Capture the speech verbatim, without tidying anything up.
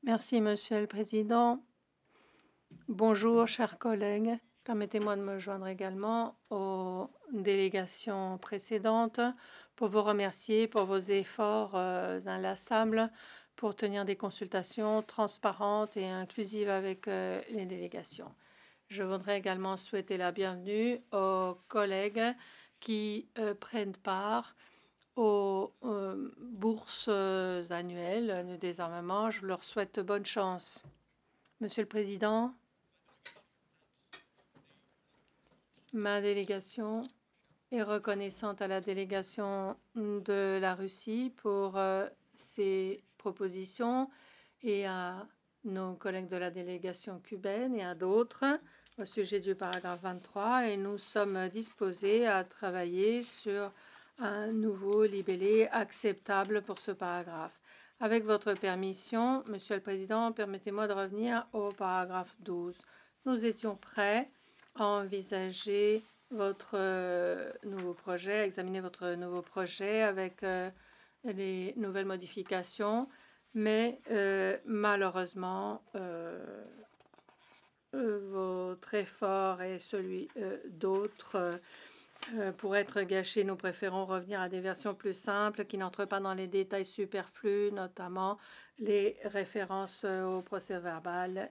Merci, Monsieur le Président. Bonjour, chers collègues. Permettez-moi de me joindre également aux délégations précédentes pour vous remercier pour vos efforts euh, inlassables pour tenir des consultations transparentes et inclusives avec euh, les délégations. Je voudrais également souhaiter la bienvenue aux collègues qui euh, prennent part aux euh, bourses annuelles de désarmement. Je leur souhaite bonne chance. Monsieur le Président, ma délégation est reconnaissante à la délégation de la Russie pour euh, ses propositions et à nos collègues de la délégation cubaine et à d'autres au sujet du paragraphe vingt-trois, et nous sommes disposés à travailler sur un nouveau libellé acceptable pour ce paragraphe. Avec votre permission, Monsieur le Président, permettez-moi de revenir au paragraphe douze. Nous étions prêts à envisager votre euh, nouveau projet, à examiner votre nouveau projet avec euh, les nouvelles modifications, mais euh, malheureusement, euh, euh, votre effort et celui euh, d'autres euh, pour être gâchés, nous préférons revenir à des versions plus simples qui n'entrent pas dans les détails superflus, notamment les références au procès-verbal